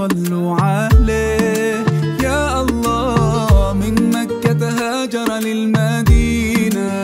صلوا عليه يا الله. من مكة هاجر للمدينة،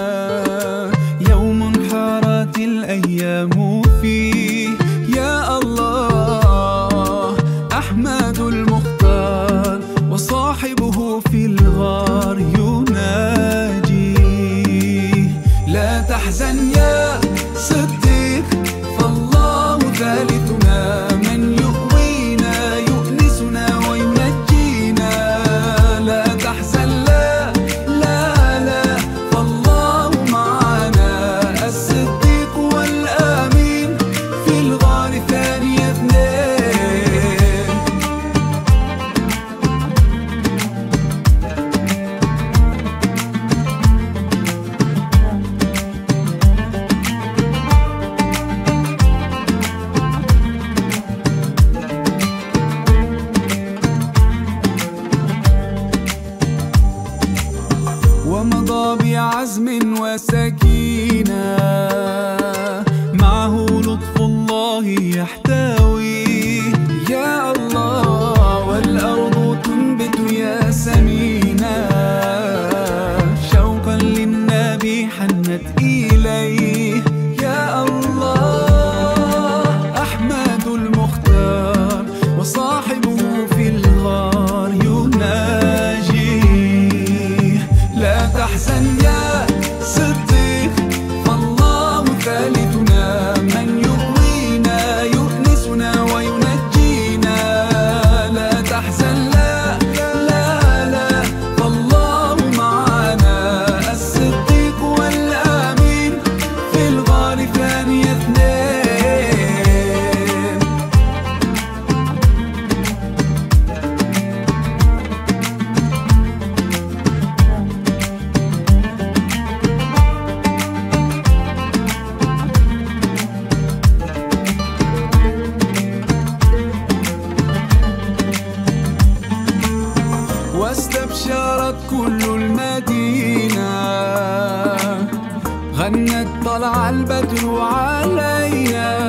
يوم حارت الأيام فيه يا الله. أحمد المختار وصاحبه في الغار يناجي. لا تحزن يا صديق فالله ثالثنا، من يؤوينا يؤنسنا وينجينا. لا تحزن لا لا لا فالله معنا، الصديق والآمين في الغار ثاني اثنين. ومضى بعزم وسكينة، معه لطف الله يحتوي يا الله. والأرض تنبت ياسمينا، شوقا للنبي حنت إليه يا الله. أحمد المختار وصاحبه في الغار يناجي. لا تحزن يا صديق فالله ثالثنا، من يؤوينا يؤنسنا وينجينا. لا تحزن لا لا لا فالله معنا، الصديق والآمين في الغار ثاني اثنين. واستبشرت كل المدينة، غنت طلع البدر علينا.